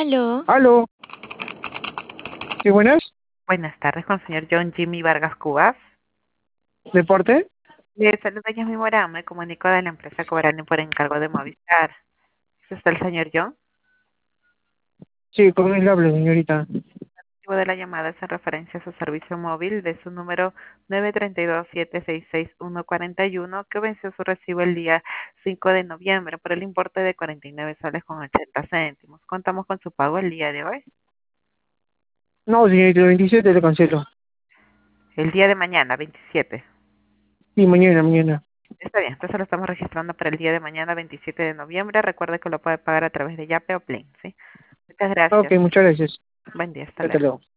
Aló, Aló, sí, buenas, Buenas tardes, con el señor John Jimmy Vargas Cubas. ¿deporte? Le saluda Yasmin Morán, me comunico de la empresa Cobrani por encargo de Movistar. ¿Es usted el señor John? Sí, con él hablo, señorita. El motivo de la llamada es en referencia a su servicio móvil de su número 932-766-141 que venció su recibo el día 5 de noviembre por el importe de 49 soles con 80 céntimos. Contamos con su pago el día de hoy. No, señorita, el 27 le cancelo. El día de mañana, 27. Sí, mañana. Está bien, entonces lo estamos registrando para el día de mañana, 27 de noviembre. Recuerde que lo puede pagar a través de Yape o Plin, ¿sí? Muchas Ok, gracias. muchas gracias. Buen día, hasta Hasta luego. luego.